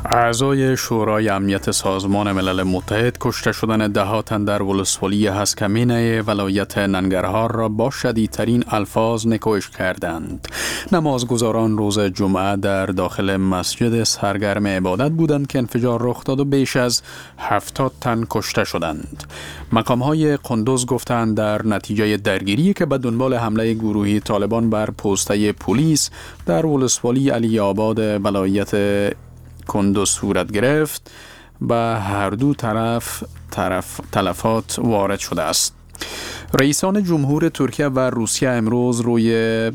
اعضای شورای امنیت سازمان ملل متحد کشته شدن 10 تن در ولسوالی هسکمینه ولایت ننگرهار را با شدیدترین الفاظ نکوش کردند. نمازگزاران روز جمعه در داخل مسجد سرگرم عبادت بودند که انفجار رخ داد و بیش از 70 تن کشته شدند. مقام‌های قندوز گفتند در نتیجه درگیری که به دنبال حمله گروهی طالبان بر پوسته پلیس در ولسوالی علی آباد ولایت کندوز صورت گرفت، به هر دو طرف تلفات وارد شده است. رئیسان جمهور ترکیه و روسیه امروز روی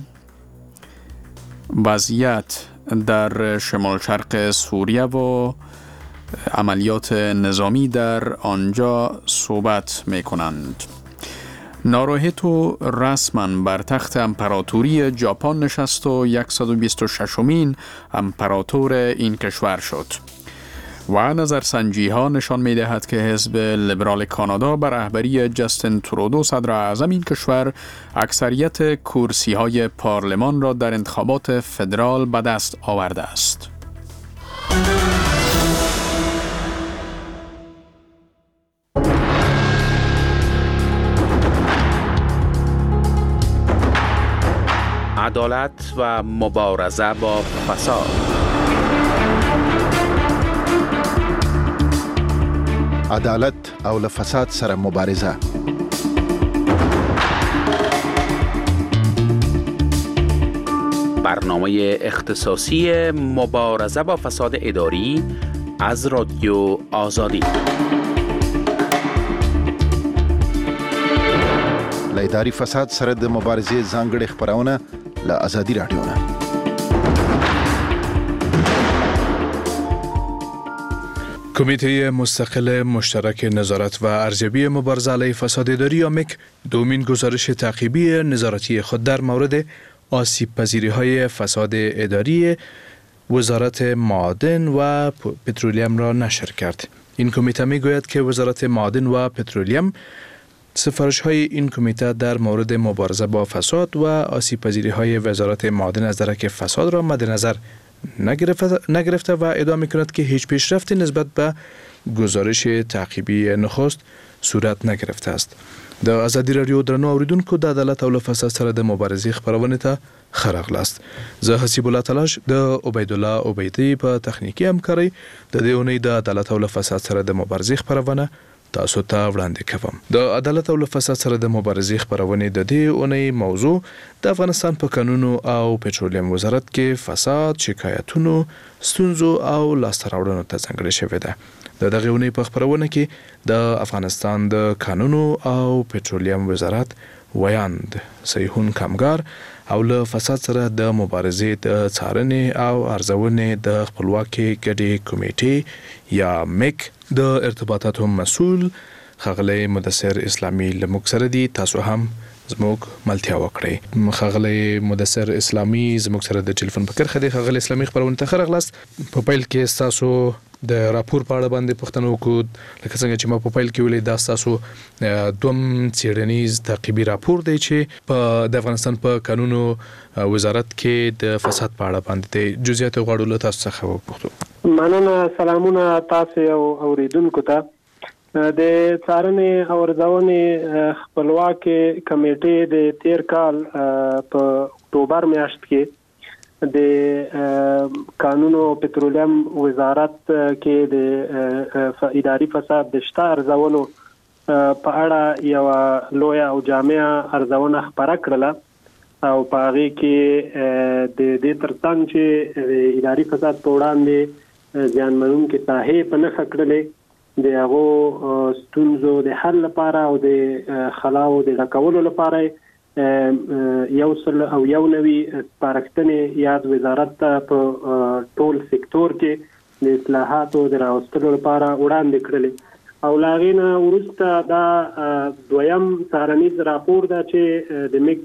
وضعیت در شمال شرق سوریه و عملیات نظامی در آنجا صحبت می کنند. ناروهیتو رسما بر تخت امپراتوری ژاپن نشست و 126مین امپراتور این کشور شد و نظرسنجی ها نشان می دهد که حزب لیبرال کانادا بر رهبری جاستین ترودو صدر اعظم این کشور اکثریت کرسی های پارلمان را در انتخابات فدرال به دست آورده است. عدالت و مبارزه با فساد. عدالت او له فساد سره مبارزه. برنامه اختصاصی مبارزه با فساد اداری از رادیو آزادی. له اداري فساد سره د مبارزې ځانګړې خبرونه له آزادي رادیو نه. کمیته مستقل مشترک نظارت و ارزیابی مبارزه علیه فساد اداری یا مک دومین گزارش تعقیبی نظارتی خود در مورد آسیب پذیری های فساد اداری وزارت معادن و پترولیم را نشر کرد. این کمیته می گوید که وزارت معادن و پترولیم سفارش های این کمیته در مورد مبارزه با فساد و آسیب پذیری های وزارت معادن از درک فساد را مد نظر نگرفته و ادعا می کند که هیچ پیشرفتی نسبت به گزارش تعقیبی نخست صورت نگرفته است. د آزادی رادیو درنو اوریدونکو د عدالت او فساد سره د مبارزې خبرونه ته خراغلاست. زه حسیب الله تلاش د عبید الله عبیدی په تخنیکی همکاري د دې اونۍ د عدالت او فساد سره د مبارزې خبرونه تاسو ته وړاندې کوم. د عدالت او فساد سره د مبارزې خبرونه د دې اونۍ موضوع د افغانستان په قانونو او پټرولیم وزارت کې فساد، شکایتونو، ستونزو او لاسته راوړنو ته ځانګړې شوې ده. د دغه اونۍ په خبرونه کې د افغانستان د قانونو او پټرولیم وزارت ویاند سیحون کامګار او له فساد سره د مبارزې د څارنې او ارزونې د خپلواکي ګډې کمیټې یا مک د ارتباطاتو مسؤل خغلی مدثر اسلامی لموږ سره دی. تاسو هم زموږ ملتیا وکړئ. خغلی مدثر اسلامی زموږ سره د ټلیفون په کرخه دی. خغلی اسلامی خبرونه ته خراغلاست. په پیل کې تاسو د راپور په اړه باندې پوښتنه وکړو، لکه څنګه چې ما په پیل کې ویلي دا تاسو دوم څېړنیز تعقیبي راپور دی چې د افغانستان په قانونو وزارت کې د فساد په اړه باندې جزئیات غواړو له تاسو څخه وپوښتو. مننه. سلامونه تاسو او اوریدونکو ته. د څارنې او ارزونې خپلواکي کمیټې د تیر کال په اکتوبر میاشت کې د قانون او پټرولیم وزارت کې د اداري فساد د شته ارزونو په اړه یو لوی او جامع ارزونه خبره کړله او په هغه کې د دې ترڅنګ چې اداري فساد په وړاندې ځانمنونکي ساحې په نښه کړلې د هغو ستونزو د حل لپاره او د خلاو د ډکولو لپاره یو سل او یو نوي سپارښتنې یاد وزارت ته په ټول سکتور کې د اصلاحاتو د راوستلو لپاره وړاندې کړلې او له هغې نه وروسته دا دویم څارنیز راپور ده چې د مک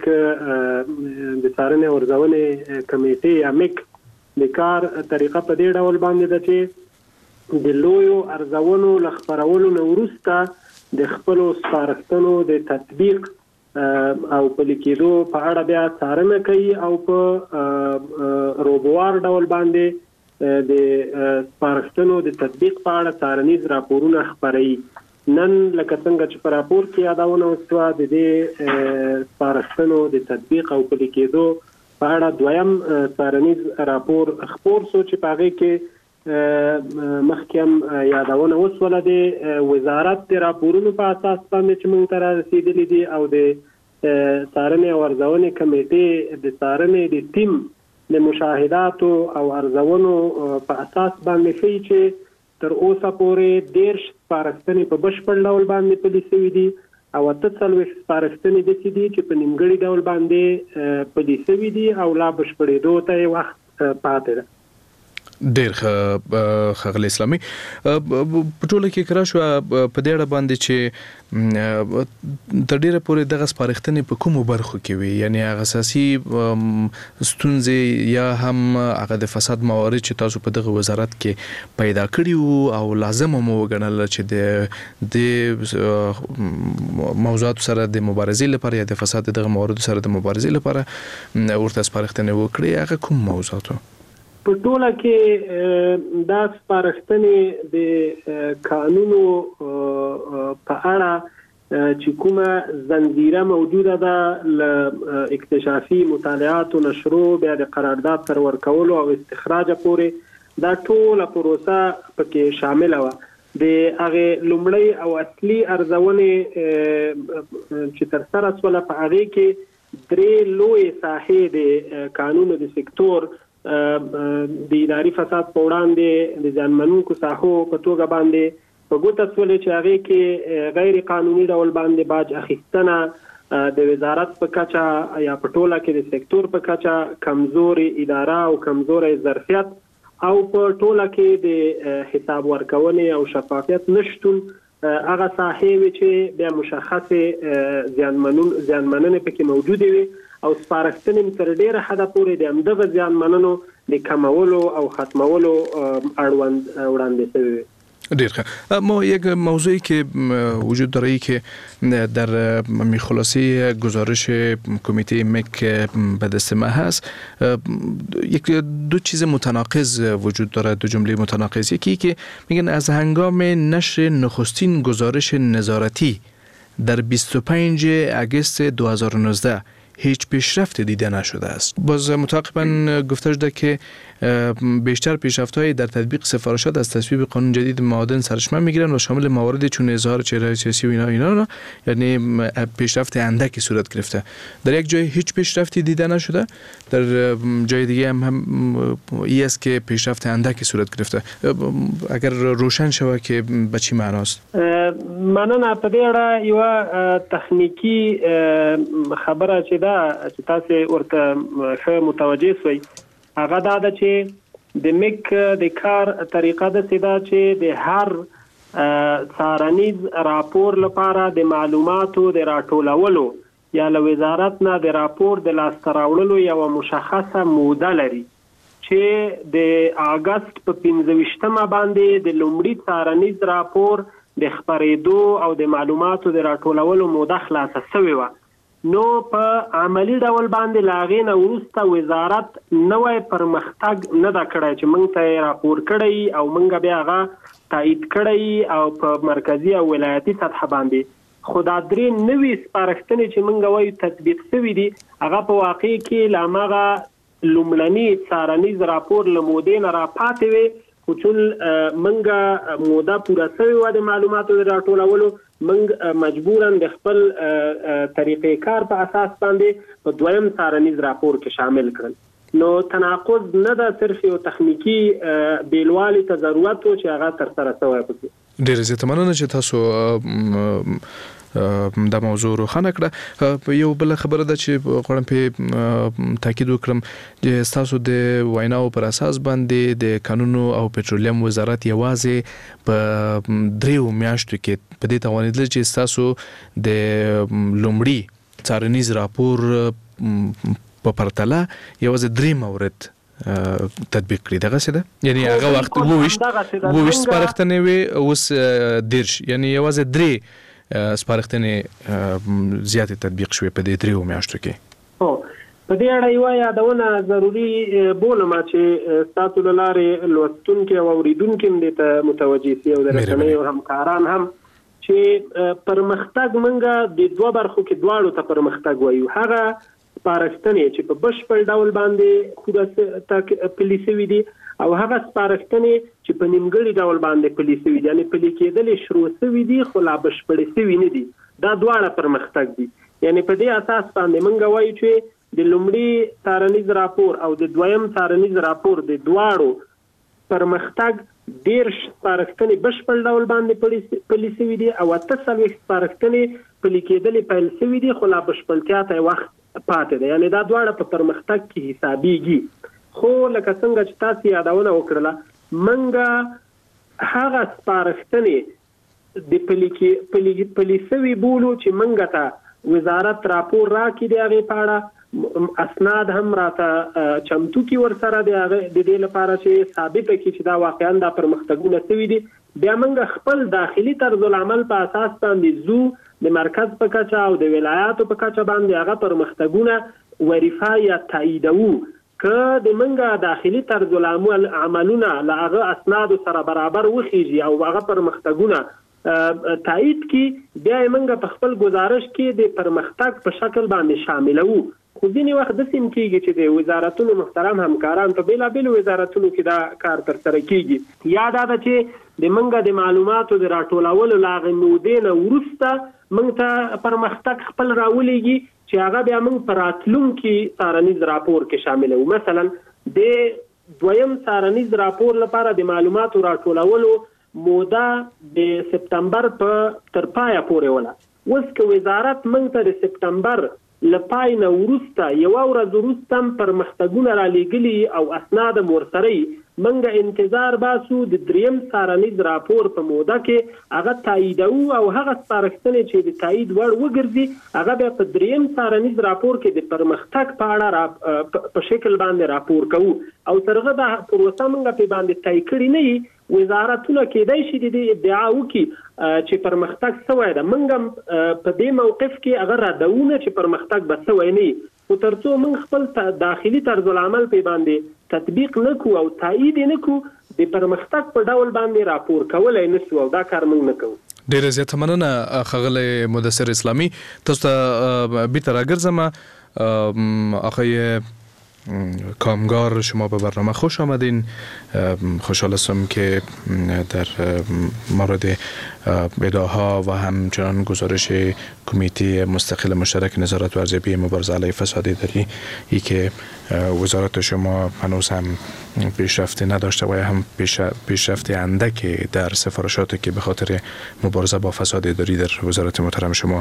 د څارنې او ارزونې کمیټې یا مک د کار طریقه په دې ډول باندې ده چې د لویو ارزونو له خپرولو نه وروسته د خپلو سپارښتنو د تطبیق او په لیکېدو په اړه بیا څارنه کوي او په روبوار ډول باندې د سپارښتنو د تطبیق په اړه څارنیز راپورونه خپروي. نن لکه څنګه چې په راپور کې یادونه وشوه د دې سپارښتنو د تطبیق او پلي کېدو په اړه دویم څارنیز راپور خپور شو چې په هغې کې مخکې هم یادونه وشوله د وزارت د راپورونو په اساس باندې چې موږ ته رارسېدلي دي او د څارنې او ارزونې کمیټې د څارنې د ټیم د مشاهداتو او ارزونو په اساس باندې ښیي چې تر اوسه پورې 13 سپارښتنې په بشپړ ډول باندې پلي شوي دي او 48 سپارښتنې داسې دي چې په نیمګړي ډول باندې پلي شوي دي او لا بشپړېدو ته یې وخت پاتې ده. ډیر ښاغلی اسلامي په ټوله کې کرا شو په دې اړه باندې چې تر ډیره پورې دغه سپارښتنې په کومو برخو کې وي، یعنی هغه اساسي ستونزې یا هم هغه د فساد موارد چې تاسو په دغه وزارت کې پیدا کړي او لازم مو وګڼل چې د موضوعات سره د مبارزې لپاره یا د فساد دغه موارد سره د مبارزې لپاره ورته سپارښتنې وکړي، هغه کوم موضوعات؟ په ټوله کې دا سپارښتنې د قانونو په اړه چې کومه زنجیره موجوده ده له اکتشافي مطالعاتو نشرو بیا د قرارداد تر ورکولو او استخراج پورې دا ټوله پروسه پکې شامله وه. د هغې لومړی او اصلي ارزونې چې ترسره شوله په هغې کې 3 لویې ساحې د قانونو د سکتور د اداري فساد په وړاندې د زیانمنونکو ساحو په توګه باندې په ګوته شولې چې هغې کې غیر قانوني ډول باندې باج اخیستنه د وزارت په کچه یا په ټوله کې د سکتور په کچه کمزوري اداره او کمزوري ظرفیت او په ټوله کې د حساب ورکونې او شفافیت نشتون هغه ساحې وي چې بیا مشخصې زیانمننې پکې موجودې وي او سپارښتنې تر ډیره حده پورې د همدغه زیانمننو د کمولو او ختمولو اړوند وړاندې شوی وي. ډیر ښه. ما یک موضوعی که وجود داره که در خلاصه گزارش کمیته مک به دست ما هست یک دو چیز متناقض وجود داره، دو جمله متناقض. یکی که میگن از هنگام نشر نخستین گزارش نظارتی در 25 اگست 2019 هیچ پیشرفت دیده نشده است. باز متعاقباً گفته شده که بیشتر پیشرفت‌های در تطبیق سفارشات از تصویب قانون جدید معادن سرچشمه میگیرن و شامل مواردی چون اظهار چهره سیاسی و اینا یعنی پیشرفت اندکی صورت گرفته. در یک جای هیچ پیشرفتی دیده نشده، در جای دیگه هم ای است که پیشرفت اندکی صورت گرفته. اگر روشن شود که به چی معناست؟ مننه. په دې اړه یو تخنیکی خبره چې چې تاسو ورته ښه متوجه شوي هغه دا ده چې د مک د کار طریقه ده چې د هر څارنیز راپور لپاره د معلوماتو د راټولولو یا له وزارت نه د راپور د لاسته راوړلو یوه مشخصه موده لري چې د اګست په 15مه باندې د لومړي څارنیز راپور د خپرېدو او د معلوماتو د راټولولو موده خلاصه شوې وه. نو په عملی ډول باندې له هغې نه وروسته وزارت نوی پرمختګ نه ده کړی چې موږ ته یې راپور کړی او موږ بیا هغه تایید کړی او په مرکزي او ولایتي سطحه باندې. خو دا 3 نوي سپارښتنې چې موږ وایو تطبیق شوي دي هغه په واقع کې له هماغه لومړني څارنیز راپور له مودې نه راپاتې وې، خو چون موږ موده پوره شوې وه د معلوماتو د راټولولو موږ مجبوراً د خپل طریقې کار په اساس باندې په دویم څارنیز راپور کې شامل کړل. نو تناقض نه ده، صرف یو تخنیکی بیلوالي ته ضرورت و چې هغه ترسره شوی پکې. ډېر زیاته مننه چې تاسو دا موضوع روښانه کړه. یو بل خبره ده چې غواړم په تاکید وکړم چې تاسو د ویناو پر اساس باندې د قانونو او پټرولیم وزارت یوازې په 3 میاشتو کې په دې توانیدل چې تاسو د لومړي څارنیز راپور په پرتله یوازې 3 مورد تطبیق کړی. دغه څه ده، یعنی هغه وخت وو سپارښتنې وي اوس 10 یعنی یوازې 3 سپارښتنې زیاتې تطبیق شوې په دې 3 میاشتو کې. په دې اړه یو یادونه ضروري بولم چې تاسو له لارې لوستونکي او اوریدونکي ته متوجي سي او د رسنیو همکاران هم چې پرمختګ منګه د دوه برخو کې دواړو ته پرمختګ وایو. هغه سپارښتنې چې په بشپړ ډول باندې پلي شوي دي او هغه سپارښتنې چې په نیمګړي ډول باندې پلي شوي دي، یعنې پلي کېدلې شروع شوي دي خو لا بشپړې شوي نه دي. دا دواړه پرمختګ دي. یعنې په دې اساس باندې موږ وایو چې د لومړي څارنیز راپور او د دویم څارنیز راپور د دواړو پرمختګ 10 سپارښتنې بشپړ ډول باندې پلي شوي دي او 48 سپارښتنې پلي کېدلې پیل شوي دي خو لا بشپړتیا ته وخت پاتې دی. یعنې دا دواړه په پرمختګ کې حسابېږي. خو لکه څنګه چې تاسو یادونه وکړله، موږ هغه سپارښتنې د پلي شوي بولو چې موږ ته وزارت راپور راکړي د هغې په اړه اسناد هم راته چمتو کی ورسره د دې لپاره چې ثابت کړي چې دا واقعا د پرمختګونه شوي دي. بیا موږ خپل داخلي طرز العمل په اساس باندې زو د مرکز په کچه او د ولایاتو په کچه باندې هغه پرمختګونه وریفا یا تاییدوو که د موږ داخلي طرز العمل عملونه له هغه اسنادو سره برابر وخیږي او هغه پرمختګونه تایید کی، بیا موږ په خپل گزارش کې د پرمختګ په شکل باندې شاملوو. خو ځینې وخت داسې هم کېږي چې د وزارتونو محترم همکاران په بېلابېلو وزارتونو کې دا کار ترسره کېږي. یا دا ده چې د موږ د معلوماتو د راټولولو له هغې مودې نه وروسته موږ ته پرمختګ خپل راولېږي چې هغه بیا موږ په راتلونکي څارنیز راپور کې شاملوو. مثلا د دویم څارنیز راپور لپاره د معلوماتو راټولولو موده د سپتمبر تر پایه پورې وله. اوس که وزارت موږ ته د سپتمبر لپای نه وروسته یو ورځ وروسته پرمختګونه را لېږلي او اسناد ورسره موږ انتظار باسو د دریم څارنیز راپور په موده کې هغه تاییدوو او هغه سپارښتنې چې د تایید وړ وګرځي هغه بیا په دریم څارنیز راپور کې د پرمختګ په اړه په شکل باندې راپور کوو. او تر هغه دا پروسه موږ په باندې طی کړې نه وي، وزارتونه کېدای شي د دې ادعا وکړي چې پرمختګ شوی ده. موږ په دې موقف کې هغه ردوونه چې پرمختګ به شوی نه وي، خو تر څو موږ خپل داخلي طرز العمل په باندې تطبیق نه کوو او تایید نه کوو، د پرمختګ په ډول باندې راپور کولی نه شو او دا کار موږ نه کوو. ډېره زیاته مننه ښاغلی مدثر اسلامي. تاسو ته بیرته راګرځم. آقای کامگار، شما به برنامه خوش آمدین. خوشحال هستم که در مورد ادعاها و همچنان گزارش کمیته مستقل مشترک نظارت و ارزیابی مبارزه علیه فساد اداری ای که وزارت شما هنوز هم پیشرفت نداشته و هم پیشرفت اندکی در سفارشاتی که به خاطر مبارزه با فساد اداری در وزارت محترم شما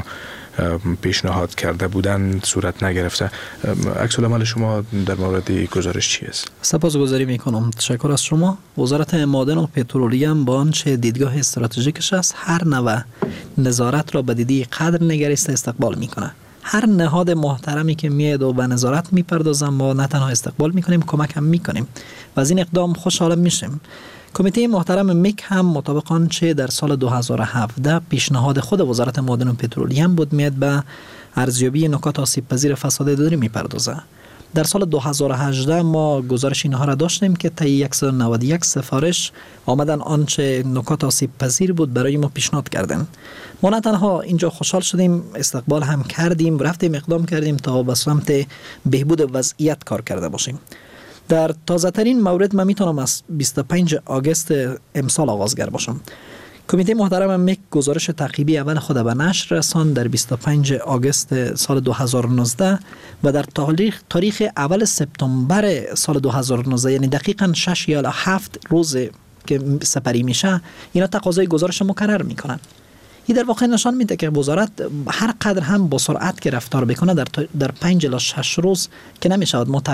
پیشنهاد کرده بودند صورت نگرفته. عکس العمل شما در مورد گزارش چی است؟ سپاسگزاری میکنم. تشکر از شما. وزارت معادن و پترولیم با آنچه دیدگاه استراتژیکش است هر نوع نظارت را به دیدی قدر نگریسته استقبال میکنه. هر نهاد محترمی که میاد و به نظارت میپردازن ما نه تنها استقبال میکنیم، کمک هم میکنیم و از این اقدام خوشحال میشیم. کمیته محترم میک هم مطابق آنچه در سال 2017 پیشنهاد خود وزارت معادن و پترولیم بود میاد به ارزیابی نکات آسیب پذیر فساد اداری میپردازه. در سال 2018 ما گزارش اینها را داشتیم که طی 191 سفارش آمدن آنچه نکات آسیب پذیر بود برای ما پیشنهاد کردن. ما نه تنها اینجا خوشحال شدیم، استقبال هم کردیم، رفتیم اقدام کردیم تا به سمت بهبود وضعیت کار کرده باشیم. در تازه ترین مورد من میتونم از 25 آگوست امسال آغازگر باشم. کمیته محترم میک گزارش تعقیبی اول خود به نشر رساند در 25 آگوست سال 2019 و در تاریخ اول سپتامبر سال 2019، یعنی دقیقاً 6 یا 7 روز که سپری میشه، اینا تقاضای گزارش مکرر میکنن. این در واقع نشان میده که وزارت هر قدر هم با سرعت که رفتار بکنه در 5 الی 6 روز که نمیشود ما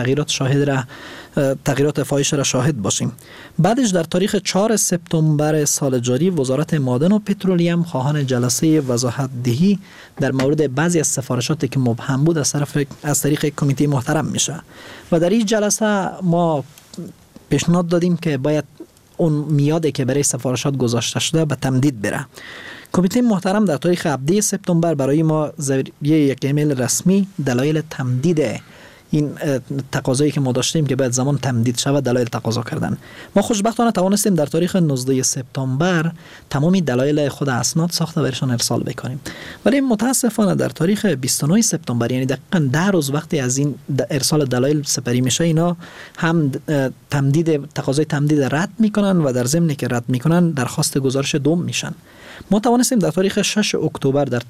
تغییرات فاحش را شاهد باشیم. بعدش در تاریخ 4 سپتامبر سال جاری وزارت معادن و پترولیم خواهان جلسه وضاحت دهی در مورد بعضی از سفارشاتی که مبهم بود از طریق کمیته محترم میشه و در این جلسه ما پیشنهاد دادیم که باید اون میادی که برای سفارشات گذاشته شده به تمدید بره. کمیته محترم در تاریخ 17 سپتامبر برای ما ذریعه یک ایمیل رسمی دلایل تمدید این تقاضایی که ما داشتیم که باید زمان تمدید شود دلایل تقاضا کردن. ما خوشبختانه توانستیم در تاریخ 19 سپتامبر تمامی دلایل خود اسناد ساخته و ایشان ارسال بکنیم. ولی متاسفانه در تاریخ 29 سپتامبر، یعنی دقیقاً 10 روز وقتی از این ارسال دلایل سپری میشه، اینا هم تقاضای تمدید رد میکنن و در ضمن که رد میکنن درخواست گزارش دوم میشن. ما توانستیم در تاریخ 6 اکتبر در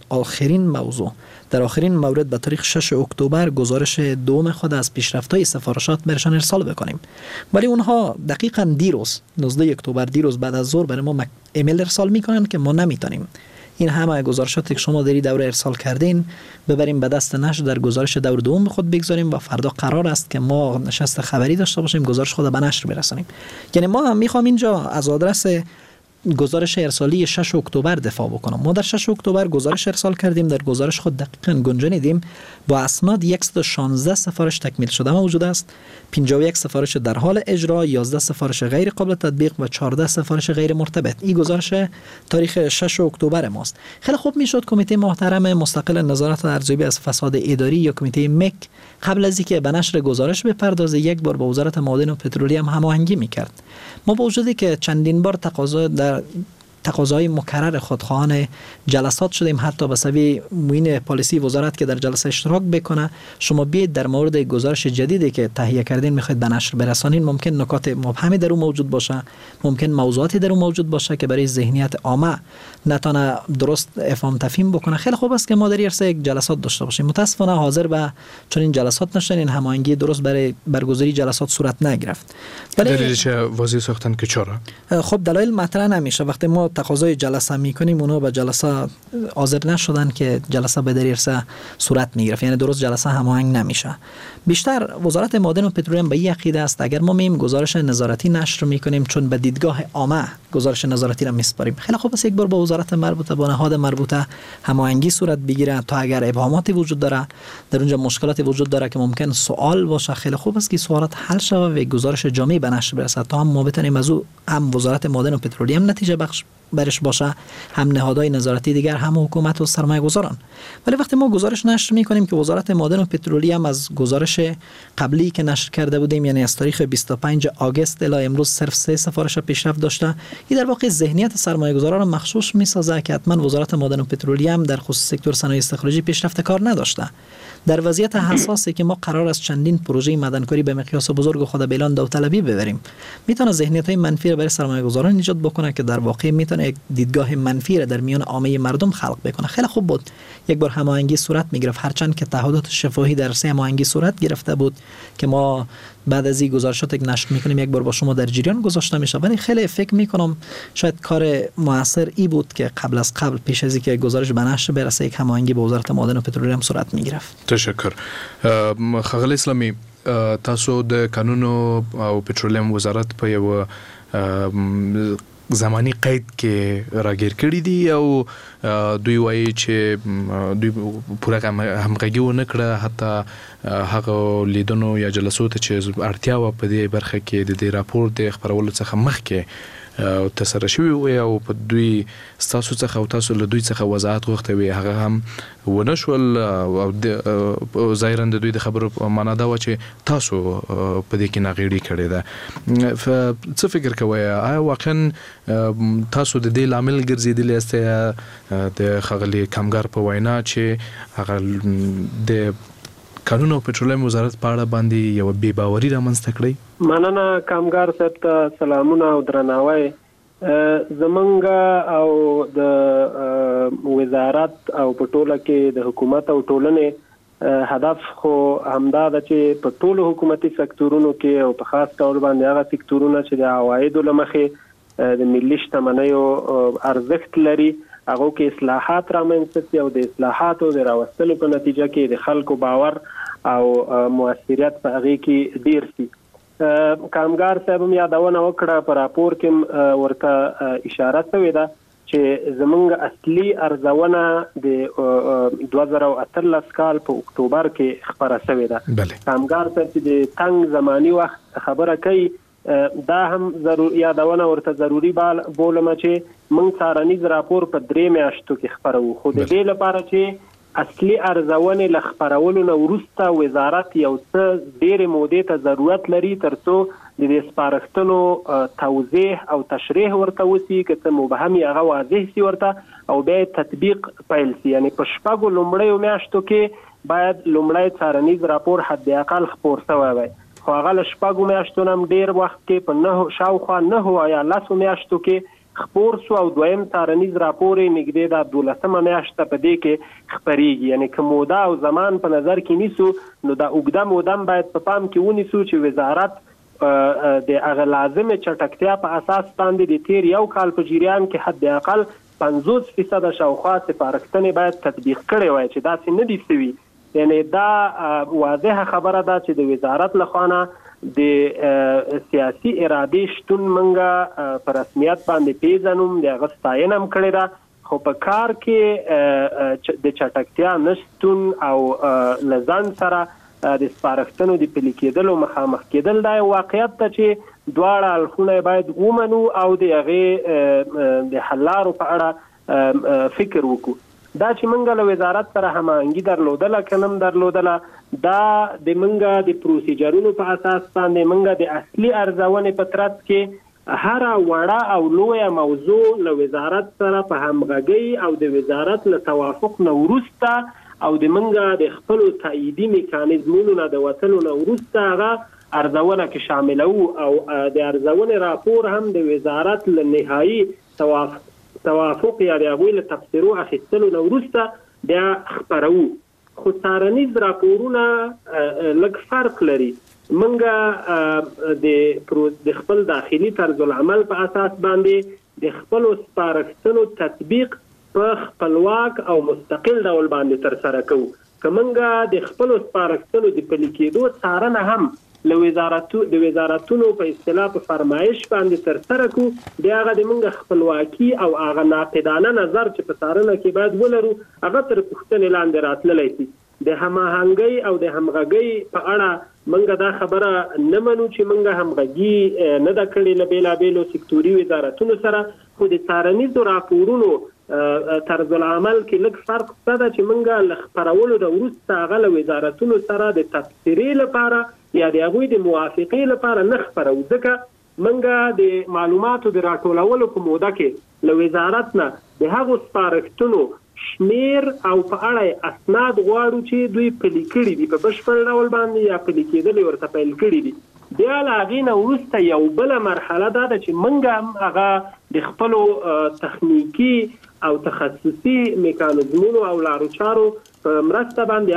آخرین مورد به تاریخ 6 اکتبر گزارش دوم خود از پیشرفت‌های سفارشات برشان ارسال بکنیم. ولی اونها دقیقاً دیروز 19 اکتبر دیروز بعد از ظهر برای ما ایمیل ارسال میکنن که ما نمیتونیم این همه گزارشاتی که شما داری دوره ارسال کردین ببریم به دست نشر در گزارش دور دوم خود بگذاریم و فردا قرار است که ما نشست خبری داشته باشیم گزارش خود به نشر برسانیم. یعنی ما هم میخوام اینجا از آدرس گزارش ارسالی 6 اکتبر دفاع بکنم. ما در 6 اکتبر گزارش ارسال کردیم. در گزارش خود دقیقاً گنجانیدیم با اسناد 116 سفارش تکمیل شده موجود است، 51 سفارش در حال اجرا، 11 سفارش غیر قابل تطبیق و 14 سفارش غیر مرتبط. این گزارش تاریخ 6 اکتبر ماست. خیلی خوب میشد کمیته محترم مستقل نظارت و ارزیابی از فساد اداری یا کمیته مک قبل از اینکه به نشر گزارش بپردازه یک بار با وزارت معادن و پترولیوم هماهنگی میکرد. ما با وجودی که چندین بار تقاضای مکرر خودخواهان جلسات شدیم، حتی به سبب معین پالیسی وزارت که در جلسه اشتراک بکنه شما بیاید در مورد گزارش جدیدی که تهیه کردین میخواید به نشر برسانین، ممکن نکات مبهمی در اون موجود باشه، ممکن موضوعاتی در اون موجود باشه که برای ذهنیت عامه نتونه درست افهام تفهیم بکنه. خیلی خوب است که ما در عرصه یک جلسات داشته باشیم. متاسفانه حاضر به چنین جلسات نشدن، این هماهنگی درست برای برگزاری جلسات صورت نگرفت. دلیل چه واضح ساختن که چرا؟ خب دلایل مطرح نمیشه. وقتی ما تقاضای جلسه میکنیم اونا به جلسه حاضر نشدن که جلسه به عرصه صورت میگرفت، یعنی درست جلسه هماهنگ نمیشه. بیشتر وزارت معادن و پترولیوم به این عقیده است اگر ما میم گزارش نظارتی نشر میکنیم چون به دیدگاه عامه گزارش نظارتی را میسپاریم، خیلی خوب است یک بار با وزارت مربوطه با نهاد مربوطه هماهنگی صورت بگیره تا اگر ابهاماتی وجود داره در اونجا مشکلاتی وجود داره که ممکن سوال باشه، خیلی خوب است که سوالات حل شود و گزارش جامعی به نشر برسد تا هم ما بتونیم از او هم وزارت معادن و پترولیوم نتیجه بخش برش باشه، هم نهادهای نظارتی دیگر، هم حکومت و سرمایه گذاران. ولی وقتی ما گزارش نشر میکنیم که وزارت معادن و پترولیوم از گزارش قبلی که نشر کرده بودیم، یعنی از تاریخ 25 آگوست الی امروز صرف 3 سفارش پیشرفت داشته، این در واقع ذهنیت سرمایه گذاران را مخشوش میسازه که حتما وزارت معادن و پترولیوم در خصوص سکتور صنایع استخراجی پیشرفت کار نداشته. در وضعیت حساسی که ما قرار است چندین پروژه معدنکاری به مقیاس بزرگ خود به اعلان داوطلبی ببریم، میتونه ذهنیت‌های منفی را برای سرمایه‌گذاران ایجاد بکنه که در واقع میتونه یک دیدگاه منفی را در میان عامه مردم خلق بکنه. خیلی خوب بود یک بار هماهنگی صورت میگرفت، هرچند که تعهدات شفاهی در سه هماهنگی صورت گرفته بود که ما بعد از این گزارشات یک نشر میکنیم یک بار با شما در جریان گذاشته میشه. ولی خیلی فکر میکنم شاید کار موثر ای بود که قبل پیش از اینکه گزارش به نشر برسه یک هماهنگی با وزارت معادن و پترولیوم صورت میگرفت. تشکر. ښاغلی اسلامي، تاسو د قانون او پټرولیم وزارت په یو زمانی قید کې راګیر کړی دی او دوی وایي چې دوی پوره همغږي ونه کړه، حتی هغه لیدنو یا جلسو ته چې اړتیا و په دې برخه کې د دې راپور د خبرولو څخه مخکې تسره شوی وي او په دوی ستاسو څخه او تاسو له دوی څخه وضاحت غوښته وي، هغه هم ونه شول او ظاهرا د دوی د خبرو معنا دا و چې تاسو په دې کې ناغېړي کړې ده. څه فکر کوئ آیا واقعا تاسو د دې لامل ګرځېدلی یاست د ښاغلي کامګار په وینا چې هغه د قانون او پټرولیم وزارت په اړه باندې یو بې باوري رامنځته کړی؟ مننه کامګار صاحب ته سلامونه او درناوی. زمونږ او د وزارت او په ټوله کې د حکومت او ټولنې هدف خو همدا ده چې په ټولو حکومتي سکتورونو کې او په خاص ډول باندې هغه سکتورونه چې د عوایدو له مخې د ملي شتمنیو ارزښت لري هغه کې اصلاحات رامنځته شي او د اصلاحاتو د راوستلو په نتیجه کې د خلکو باور او موثریت په هغه کې ډیر شي. کامګار صاحب هم یادونه وکړه په راپور کې ورته اشاره شوې ده چې زمونږ اصلي ارزونه د 2018 کال په اکتوبر کې خبره شوې ده. کامګار صاحب چې د تنگ زماني وخت خبره کوي دا هم یادونه ورته ضروری بولم چې موږ څارنیز راپور په 3 میاشتو کې خبرو، خو د دې لپاره چې اصلي ارزونې له خپرولو نه وروسته وزارت یو څه ډېرې مودې ته ضرورت لري ترڅو د دې سپارښتنو توضیح او تشریح ورته وسي، که څه مبهم یې هغه واضح سي ورته او بیا تطبیق پیل سي. یعنې په 6 لومړیو میاشتو کې باید لومړی څارنیز راپور حد اقل خپور شوی وای، خو هغه له 6 میاشتو نه ډېر وخت کې په شاوخوا 9 یا 10 میاشتو کې خپور سو او دویم څارنیز راپور یې نږدې د 12مه میاشته په دې کې خپریږي. یعنې که موده او زمان په نظر کې نیسو نو دا اوږده موده باید په پام کې ونیسو چې وزارت د هغه لازمه چټکتیا په اساس باندې د تیر یو کال په جریان کې حد اقل 50% شاوخوا سپارښتنې باید تطبیق کړي وای چې داسې نه دي سوي. یعنی دا واضحه خبره ده چې د وزارت لخوا نه د سیاسي ارادې شتون منګه په رسمیت باندې پیژنوم، د هغه ستاینه هم کړې ده، خو په کار کې د چټکتیا نشتون او لزان سره د سپارښتنو د پلي کېدلو مخامخ کېدل دا واقعیت ته چې دواړه اړخونه باید ومنو او د هغې د حل لارو په اړه فکر وکړو. دا چې منګه له وزارت سره هماهنګي درلودله که نه هم درلودله، دا د منګه د پروسیجرونو په اساس باندې منګه د اصلي ارزونې په ترڅ کې هره وړه او لویه موضوع له وزارت سره په همغږۍ او د وزارت له توافق نه وروسته او د منګه د خپلو تاییدي میکانیزمونو نه د وتلو نه وروسته هغه ارزونه کې شاملو او د ارزونې راپور هم د وزارت له نهایي توافق یا د هغوی له تفسیرو اخیستلو نه وروسته بیا خپرو. خو څارنیز راپورونه لږ فرق لري. موږ د خپل داخلي طرز العمل په اساس باندې د خپلو سپارښتنو تطبیق په خپلواک او مستقل ډول باندې ترسره کوو. که موږ د خپلو سپارښتنو د پلي کېدو څارنه هم د وزارتونو په اصطلاح په فرمایش باندې ترسره کو، بیا هغه د موږ خپلواکي او هغه ناقدانه نظر چې په څارنه کې باید ولرو هغه تر پوښتنې لاندې راتللی شي. د هماهنګۍ او د همغږۍ په اړه موږ دا خبره نه منو چې موږ همغږي نه ده کړې له بېلابېلو سکتوري وزارتونو سره، خو د څارنیزو راپورونو طرز العمل کې لږ فرق شته ده چې موږ له خپرولو نه وروسته هغه له وزارتونو سره د تبصرې لپاره یا د هغوی د موافقې لپاره نه خپرو، ځکه موږ د معلوماتو د راټولولو په موده کې له وزارت نه د هغو سپارښتنو شمیر او په اړه اسناد غواړو چې دوی پلي کړي دي په بشپړ ډول باندې یا پلي کېدل ورته پیل کړي دي. بیا له هغې نه وروسته یو بله مرحله دا ده چې موږ هم هغه د خپلو تخنیکي او تخصصي میکانیزمونو او لارو چارو په مرسته باندې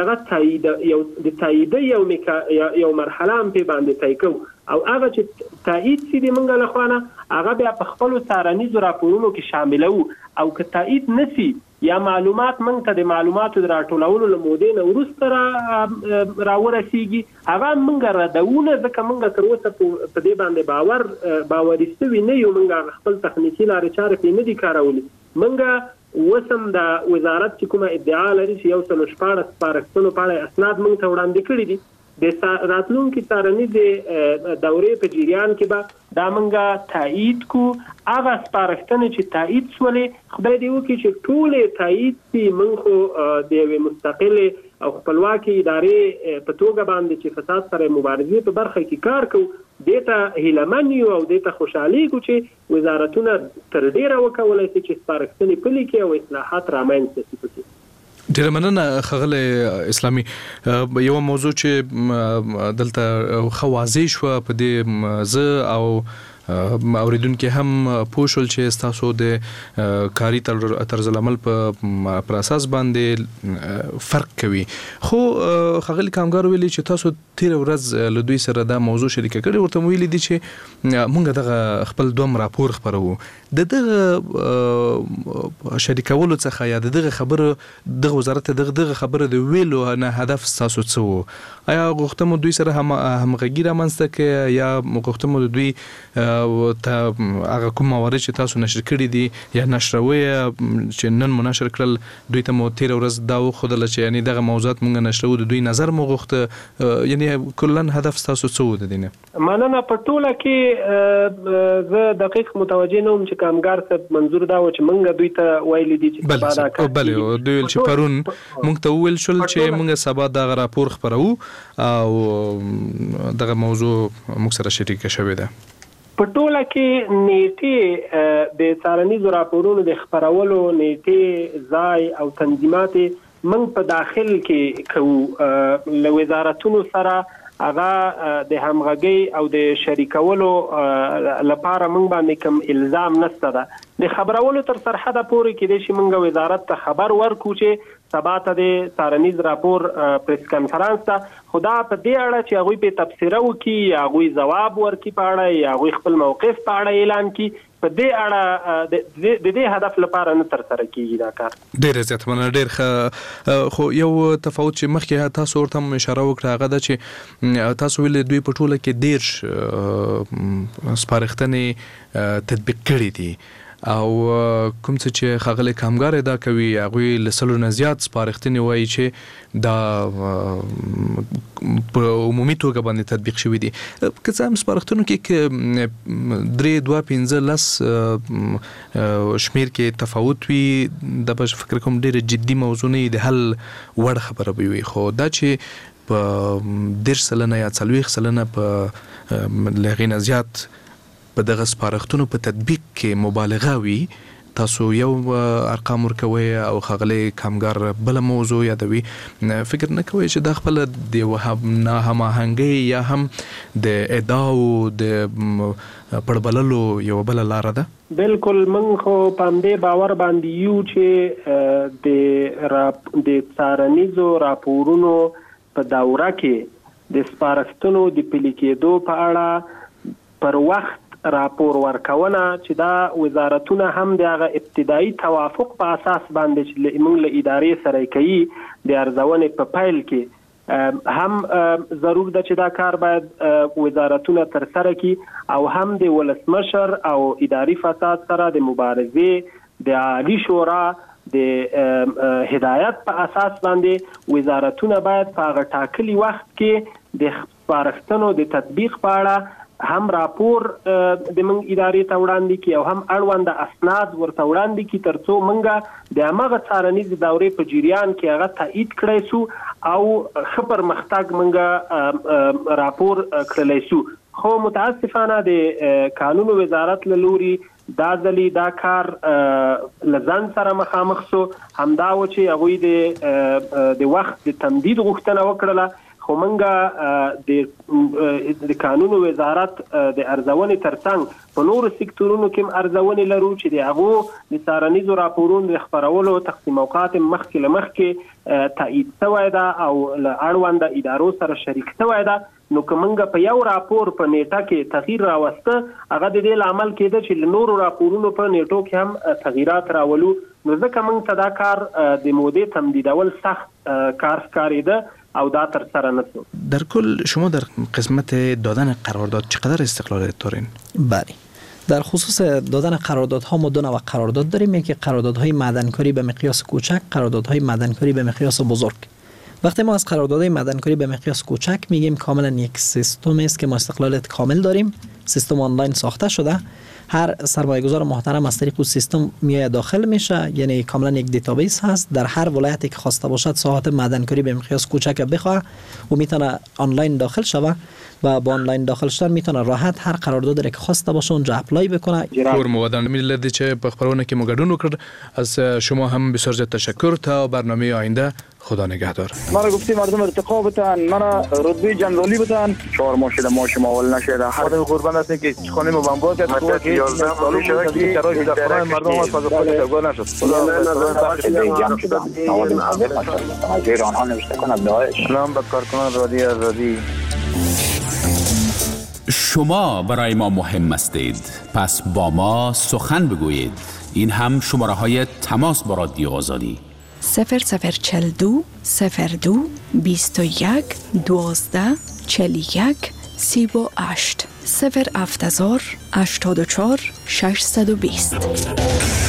هغه د تاییده یو مرحله هم پې باندې طی کوو او هغه چې تایید سي د موږ لخوا نه هغه بیا په خپلو څارنیزو راپورونو کې شاملوو، او که تایید نه سي یا معلومات موږ ته د معلوماتو د راټولولو له مودې نه وروسته راورسیږي هغه موږ ردونه، ځکه موږ تر اوسه په دې باندې باوري سوي نه یو، موږ خپل تخنیکي لارې چارې پرې نه دي کارولي. موږ وسم د وزارت چې کومه ادعا لري چې 114 سپارښتنو په اړه اسناد موږ ته وړاندې کړي دي، د راتلونکي څارنیزې دورې په جریان کې به دا موږ تایید کو. هغه سپارښتنې چې تایید سولې خدای دې وکړي چې ټولې تایید سي، موږ خو د یوې مستقلې او خپلواکې ادارې په توګه باندې چې فساد سره مبارزې په برخه کې کار کوو، دې ته هیلهمن یو او دې ته خوشحالېږو چې وزارتونه تر ډېره وکولی شي چې سپارښتنې پلي کړي او اصلاحات رامنځته شي پکې. ډیره مننه ښاغلی اسلامي. یو موضوع چې دلته ښه واضح شوه په دې زه او اوریدونکي هم پوه شول چې ستاسو د کاري طرز العمل پر اساس باندې فرق کوي. خو ښاغلي کامګار ویلي چې تاسو تېره ورځ له دوی سره دا موضوع شریکه کړې، ورته ویلي دي چې موږ دغه خپل دوم راپور خپروو. د دغه شریکولو څخه یا د دغه خبره دغه وزارت دغه خبره د ویلو نه هدف ستاسو څه و؟ آیا غوښته مو دوی سره همغږي رامنځته کړې یا غوښته مو دوی هغه کوم موارد چې تاسو نشر کړي دي یا نشروي چې نن مو نشر کړل دوی ته مو تېره ورځ دا وښودله چې یعنې دغه موضوعات موږ نشروو، د دوی نظر مو غوښته، یعنې یعنی کلا هدف تاسو څه و د دینه؟ مننه. په ټوله کې زه دقیق متوجه نه وم چې کامګار څه منظور دا و چې موږ دوی ته ویل دي چې سبا دا کار بله دوی چې پرون موږ ته وویل شول چې موږ سبا دغه راپور خپرو او دغه موضوع موږ سره شریک شوې ده. په ټوله کې نیټې د څارنیزو راپورونو د خپرولو نیټې ځای او تنظیمات موږ په داخل کې کوو له وزارتونو سره هغه د همغږي او د شریکولو لپاره موږ باندې کوم الزام نشته ده. د خبرولو تر سرحده پورې کې د موږ وزارت ته خبر ورکو چې سبا ته د څارنیز راپور پریس کانفرنس ته خدا په دې اړه چې هغه په تفسیر وکي یا هغه جواب ورکي په اړه یا هغه خپل موقف په اړه اعلان کړي په دې اړه د دې هدف لپاره نه تر سره کیږي دا کار. ډېر زیات مننه. ډېر خو یو تفاوت چې مخکې تاسو ورته اشاره وکړه هغه ده چې تاسو ویل دوی په ټوله کې ډېر سپارښتنې تطبیق کړي دي او کوم څه چې ښاغلی کامګار ادا کوي هغوی له 100 نه زیات سپارښتنې وایي چې دا په عمومي توګه باندې تطبیق شوي دي. که څه هم سپارښتنو کې 3 2 15 10 شمیر کې تفاوت وي دا به فکر کوم ډېره جدي موضوع نه د حل وړ خبره به وي، خو دا چې په 10% یا 40% په لغې نه زیات په دغه سپارښتنو په تطبیق کې مبالغه وي، تاسو یو ارقام ورکوي او ښاغلی کامګار بل موضوع یادوي، فکر نه کوي چې دا خپل د ناهماهنګۍ یا هم د ادعاو د پړبللو یو بل لاره ده؟ بالکل. موږ خو په همدې باور باندې یو چې د څارنیزو راپورونو په دوره کې د سپارښتنو د پلي کېدو په اړه پر وخت راپور ورکونه چې دا وزارتونه هم د هغه ابتدایي توافق په اساس باندې چې موږ له ادارې سره کوي د ارزونې په پیل کې هم ضرور ده چې دا کار باید وزارتونه تر سره کړي او هم د ولسمشر او اداري فساد سره د مبارزې د عالی شورا د هدایت په اساس باندې وزارتونه باید په هغه ټاکلي وخت کې د سپارښتنو د تطبیق په اړه هم راپور د موږ ادارې ته وړاندې کی او هم اړوند اسناد ورته وړاندې کی ترڅو موږ د هغه څارنیز دورې په جریان کې هغه تایید کړی سو او خبر مختګ موږ راپور کړلی سو. خو متاسفانه د قانون وزارت له لوري دا ځلی دا کار لزان سره مخامخ سو، همدا و چې هغوی د وخت د تمدید غوښتنه وکړله، خو موږ د قانون وزارت د ارزونې ترڅنګ په نورو سکتورونو کې ارزونې لرو چې د هغو د څارنیزو راپورونو د خپرولو تقسیم اوقات مخکې له مخکې تایید شوی ده او له اړونده ادارو سره شریک شوی ده. نو که موږ په یو راپور په نیټه کې تغییر راوسته هغه د دې لامل کېده چې له نورو راپورونو په نیټو کې هم تغییرات راولو، نو ځکه موږ ته دا کار د مودې تمدیدول سخت کار ښکارېده او دا تر سره نشد. در کل شما در قسمت دادن قرارداد چقدر استقلال دارین؟ بله، در خصوص دادن قراردادها ما 2 نوع قرارداد داریم، یکی قراردادهای معدنکاری به مقیاس کوچک، قراردادهای معدنکاری به مقیاس بزرگ. وقتی ما از قراردادهای معدنکاری به مقیاس کوچک میگیم کاملا یک سیستم است که ما استقلال کامل داریم، سیستم آنلاین ساخته شده، هر سرمایه‌گذار محترم از طریق سیستم میاد داخل میشه، یعنی کاملا یک دیتابیس هست، در هر ولایتی که خواسته باشد ساحت معدنکاری به مقیاس کوچک بخواه و میتونه آنلاین داخل شوه و با آنلاین داخل شدن میتونه راحت هر قراردادی که خواسته باشه اونجا اپلای بکنه. فرم ودان میلدی چې په خبرونه کې مو ګډون وکړ، از شما هم بسیار زیاد تشکر. تا برنامه آینده خدا نگهدار. مرا گفتی مردم ارتقا بتن، مرا رتبه جنرالی بتن، 4 ماه شده ماشم اول نشده، خودم قربان هستم که خانه ما بمبار کرد تو که 11 سال شده که شرایط در خانه مردم از فاز خود تبدیل نشد. از ایران ها نوشته کنم داعش. سلام به کارکنان رادیو آزادی. شما برای ما مهم هستید، پس با ما سخن بگویید. این هم شماره های تماس با رادیو آزادی 0042 02 21 12 41 38 070 84 620.